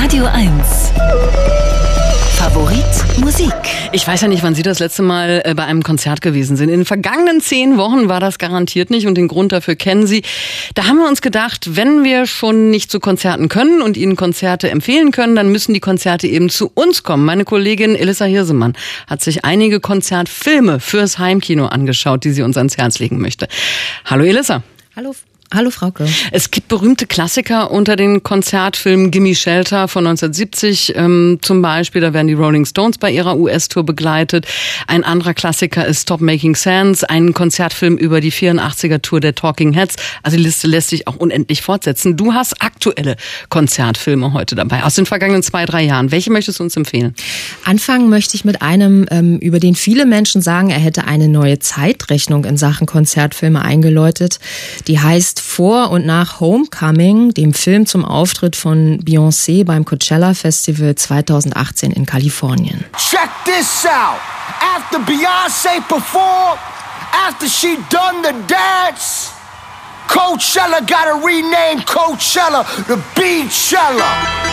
Radio 1. Favorit Musik. Ich weiß ja nicht, wann Sie das letzte Mal bei einem Konzert gewesen sind. In den vergangenen 10 Wochen war das garantiert nicht und den Grund dafür kennen Sie. Da haben wir uns gedacht, wenn wir schon nicht zu Konzerten können und Ihnen Konzerte empfehlen können, dann müssen die Konzerte eben zu uns kommen. Meine Kollegin Elissa Hirsemann hat sich einige Konzertfilme fürs Heimkino angeschaut, die sie uns ans Herz legen möchte. Hallo Elissa. Hallo Frauke. Es gibt berühmte Klassiker unter den Konzertfilmen. Gimme Shelter von 1970 zum Beispiel. Da werden die Rolling Stones bei ihrer US-Tour begleitet. Ein anderer Klassiker ist Stop Making Sense, ein Konzertfilm über die 84er-Tour der Talking Heads. Also die Liste lässt sich auch unendlich fortsetzen. Du hast aktuelle Konzertfilme heute dabei aus den vergangenen 2-3 Jahren. Welche möchtest du uns empfehlen? Anfangen möchte ich mit einem, über den viele Menschen sagen, er hätte eine neue Zeitrechnung in Sachen Konzertfilme eingeläutet. Die heißt Vor und nach Homecoming, dem Film zum Auftritt von Beyoncé beim Coachella Festival 2018 in Kalifornien. Check this out. After Beyoncé performed, after she done the dance, Coachella gotta rename Coachella the Beachella.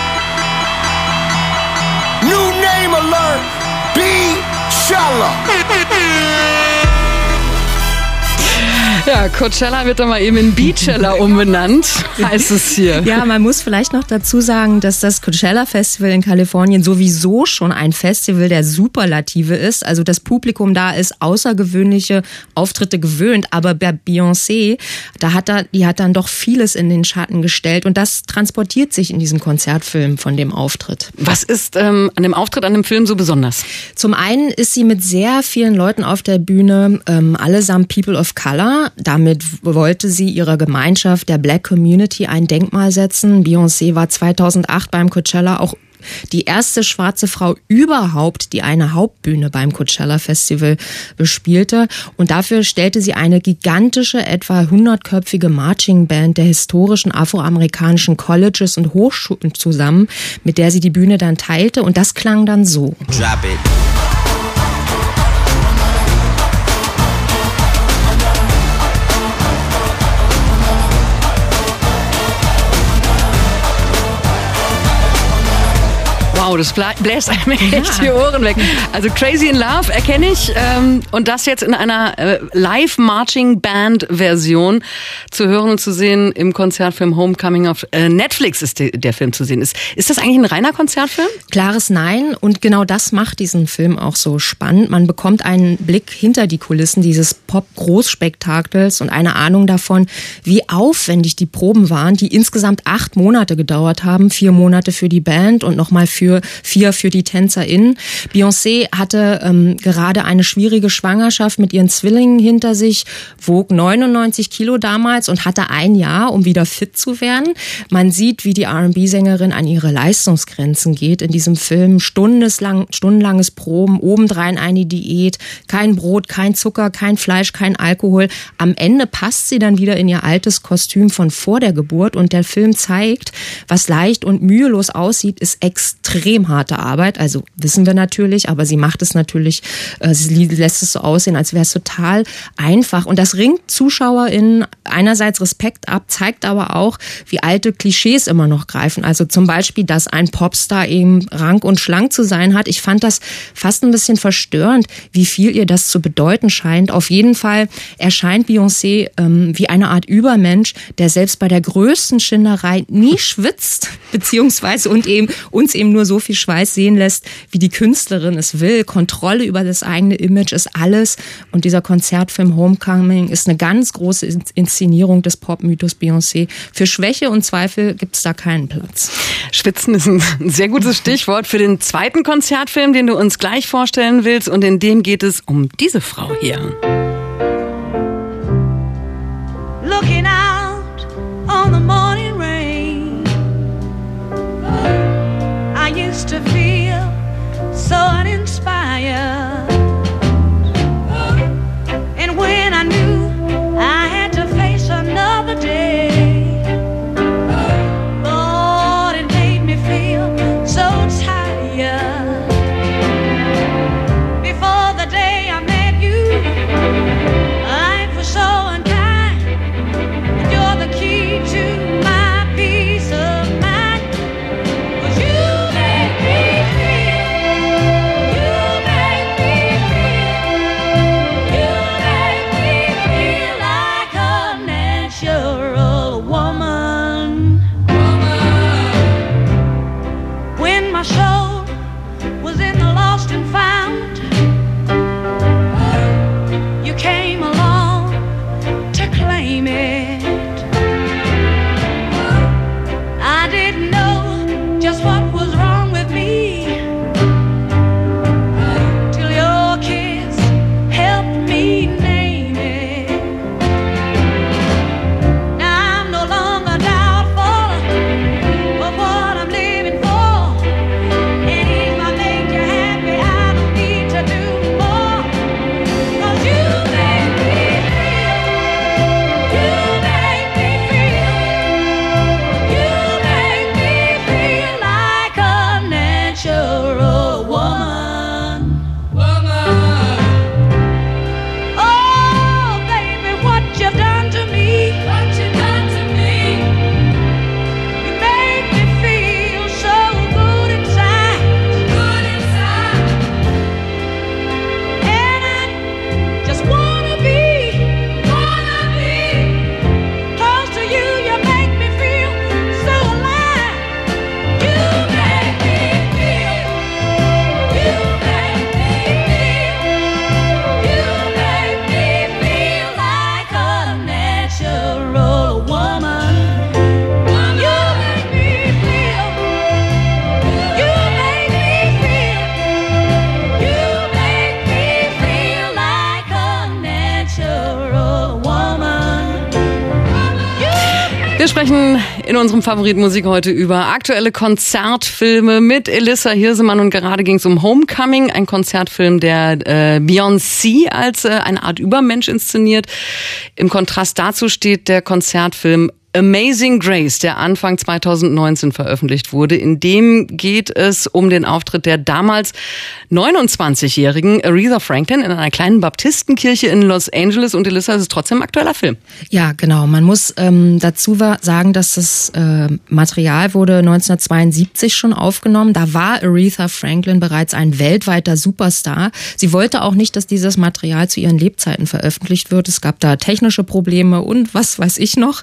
New name alert, Beachella. Ja, Coachella wird doch mal eben in Beachella umbenannt, heißt es hier. Ja, man muss vielleicht noch dazu sagen, dass das Coachella Festival in Kalifornien sowieso schon ein Festival der Superlative ist. Also das Publikum da ist außergewöhnliche Auftritte gewöhnt. Aber bei Beyoncé, die hat dann doch vieles in den Schatten gestellt. Und das transportiert sich in diesem Konzertfilm von dem Auftritt. Was ist an dem Auftritt, an dem Film so besonders? Zum einen ist sie mit sehr vielen Leuten auf der Bühne, allesamt People of Color. Damit wollte sie ihrer Gemeinschaft, der Black Community, ein Denkmal setzen. Beyoncé war 2008 beim Coachella auch die erste schwarze Frau überhaupt, die eine Hauptbühne beim Coachella Festival bespielte. Und dafür stellte sie eine gigantische, etwa 100-köpfige Marching Band der historischen afroamerikanischen Colleges und Hochschulen zusammen, mit der sie die Bühne dann teilte. Und das klang dann so. Drop it. Wow, das bläst einem echt die Ohren weg. Also Crazy in Love erkenne ich und das jetzt in einer Live-Marching-Band-Version zu hören und zu sehen im Konzertfilm Homecoming auf Netflix ist der Film zu sehen. Ist das eigentlich ein reiner Konzertfilm? Klares Nein, und genau das macht diesen Film auch so spannend. Man bekommt einen Blick hinter die Kulissen dieses Pop-Großspektakels und eine Ahnung davon, wie aufwendig die Proben waren, die insgesamt 8 Monate gedauert haben. 4 Monate für die Band und nochmal 4 für die TänzerInnen. Beyoncé hatte gerade eine schwierige Schwangerschaft mit ihren Zwillingen hinter sich, wog 99 Kilo damals und hatte 1 Jahr, um wieder fit zu werden. Man sieht, wie die R&B-Sängerin an ihre Leistungsgrenzen geht in diesem Film. Stundenlanges Proben, obendrein eine Diät, kein Brot, kein Zucker, kein Fleisch, kein Alkohol. Am Ende passt sie dann wieder in ihr altes Kostüm von vor der Geburt und der Film zeigt, was leicht und mühelos aussieht, ist extrem harte Arbeit, also wissen wir natürlich, aber sie macht es natürlich, sie lässt es so aussehen, als wäre es total einfach, und das ringt ZuschauerInnen einerseits Respekt ab, zeigt aber auch, wie alte Klischees immer noch greifen, also zum Beispiel, dass ein Popstar eben rank und schlank zu sein hat. Ich fand das fast ein bisschen verstörend, wie viel ihr das zu bedeuten scheint. Auf jeden Fall erscheint Beyoncé wie eine Art Übermensch, der selbst bei der größten Schinderei nie schwitzt, beziehungsweise uns eben nur so viel Schweiß sehen lässt, wie die Künstlerin es will. Kontrolle über das eigene Image ist alles. Und dieser Konzertfilm Homecoming ist eine ganz große Inszenierung des Popmythos Beyoncé. Für Schwäche und Zweifel gibt es da keinen Platz. Schwitzen ist ein sehr gutes Stichwort für den zweiten Konzertfilm, den du uns gleich vorstellen willst. Und in dem geht es um diese Frau hier. Looking out on the morning rain, I used to feel so uninspired, and when I knew I had to face another day, Lord, it made me feel so tired. Before the day I met you, life was so unkind, and you're the key to my peace of mind, 'cause you sprechen in unserem Favoritenmusik heute über aktuelle Konzertfilme mit Elissa Hirsemann und gerade ging es um Homecoming, ein Konzertfilm, der Beyoncé als eine Art Übermensch inszeniert. Im Kontrast dazu steht der Konzertfilm Amazing Grace, der Anfang 2019 veröffentlicht wurde. In dem geht es um den Auftritt der damals 29-jährigen Aretha Franklin in einer kleinen Baptistenkirche in Los Angeles. Und Elissa, es ist trotzdem ein aktueller Film. Ja, genau. Man muss dazu sagen, dass das Material wurde 1972 schon aufgenommen. Da war Aretha Franklin bereits ein weltweiter Superstar. Sie wollte auch nicht, dass dieses Material zu ihren Lebzeiten veröffentlicht wird. Es gab da technische Probleme und was weiß ich noch.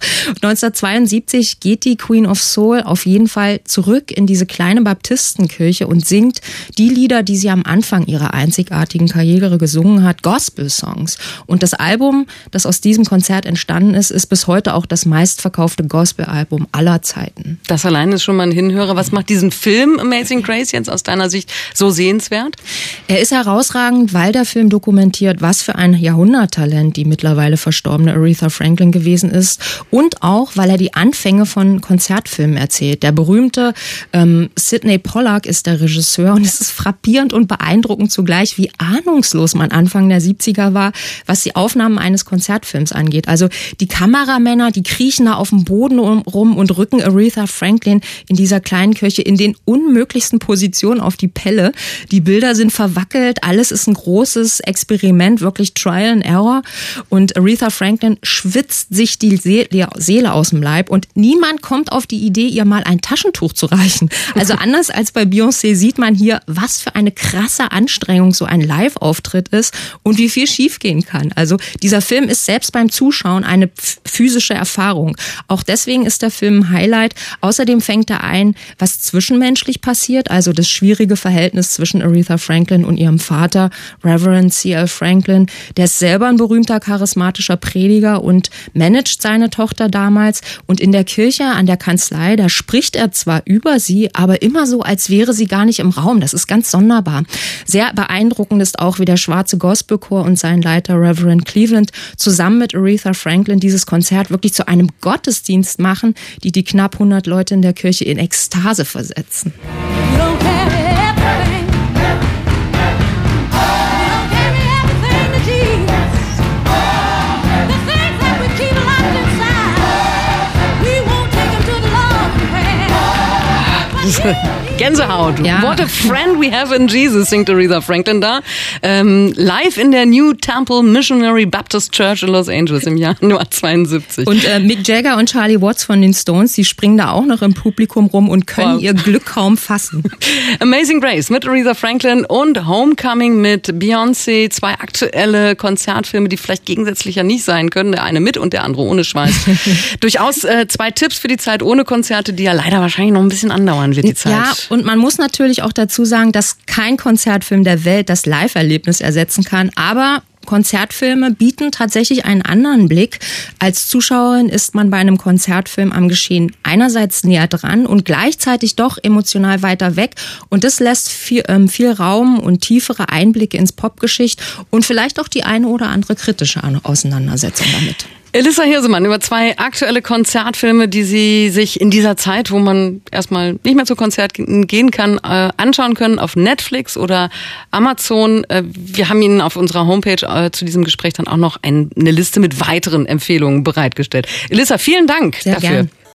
1972 geht die Queen of Soul auf jeden Fall zurück in diese kleine Baptistenkirche und singt die Lieder, die sie am Anfang ihrer einzigartigen Karriere gesungen hat, Gospel-Songs. Und das Album, das aus diesem Konzert entstanden ist, ist bis heute auch das meistverkaufte Gospel-Album aller Zeiten. Das allein ist schon mal ein Hinhörer. Was macht diesen Film Amazing Grace jetzt aus deiner Sicht so sehenswert? Er ist herausragend, weil der Film dokumentiert, was für ein Jahrhunderttalent die mittlerweile verstorbene Aretha Franklin gewesen ist und auch, weil er die Anfänge von Konzertfilmen erzählt. Der berühmte Sidney Pollack ist der Regisseur und es ist frappierend und beeindruckend zugleich, wie ahnungslos man Anfang der 70er war, was die Aufnahmen eines Konzertfilms angeht. Also die Kameramänner, die kriechen da auf dem Boden rum und rücken Aretha Franklin in dieser kleinen Kirche in den unmöglichsten Positionen auf die Pelle. Die Bilder sind verwackelt, alles ist ein großes Experiment, wirklich Trial and Error. Und Aretha Franklin schwitzt sich die Seele aus dem Leib und niemand kommt auf die Idee, ihr mal ein Taschentuch zu reichen. Also anders als bei Beyoncé sieht man hier, was für eine krasse Anstrengung so ein Live-Auftritt ist und wie viel schiefgehen kann. Also dieser Film ist selbst beim Zuschauen eine physische Erfahrung. Auch deswegen ist der Film ein Highlight. Außerdem fängt er ein, was zwischenmenschlich passiert, also das schwierige Verhältnis zwischen Aretha Franklin und ihrem Vater, Reverend C.L. Franklin. Der ist selber ein berühmter, charismatischer Prediger und managt seine Tochter damals. Und in der Kirche, an der Kanzlei, da spricht er zwar über sie, aber immer so, als wäre sie gar nicht im Raum. Das ist ganz sonderbar. Sehr beeindruckend ist auch, wie der schwarze Gospelchor und sein Leiter Reverend Cleveland zusammen mit Aretha Franklin dieses Konzert wirklich zu einem Gottesdienst machen, die knapp 100 Leute in der Kirche in Ekstase versetzen. Gänsehaut. Ja. What a friend we have in Jesus, singt Aretha Franklin da. Live in der New Temple Missionary Baptist Church in Los Angeles im Januar 72. Und Mick Jagger und Charlie Watts von den Stones, die springen da auch noch im Publikum rum und können ihr Glück kaum fassen. Amazing Grace mit Aretha Franklin und Homecoming mit Beyoncé. 2 aktuelle Konzertfilme, die vielleicht gegensätzlicher nicht sein können. Der eine mit und der andere ohne Schweiß. Durchaus 2 Tipps für die Zeit ohne Konzerte, die ja leider wahrscheinlich noch ein bisschen andauern wird, die Zeit. Ja, und man muss natürlich auch dazu sagen, dass kein Konzertfilm der Welt das Live-Erlebnis ersetzen kann, aber Konzertfilme bieten tatsächlich einen anderen Blick. Als Zuschauerin ist man bei einem Konzertfilm am Geschehen einerseits näher dran und gleichzeitig doch emotional weiter weg. Und das lässt viel Raum und tiefere Einblicke ins Popgeschicht und vielleicht auch die eine oder andere kritische Auseinandersetzung damit. Elissa Hirsemann über 2 aktuelle Konzertfilme, die Sie sich in dieser Zeit, wo man erstmal nicht mehr zu Konzerten gehen kann, anschauen können auf Netflix oder Amazon. Wir haben Ihnen auf unserer Homepage zu diesem Gespräch dann auch noch eine Liste mit weiteren Empfehlungen bereitgestellt. Elissa, vielen Dank Sehr dafür. gern.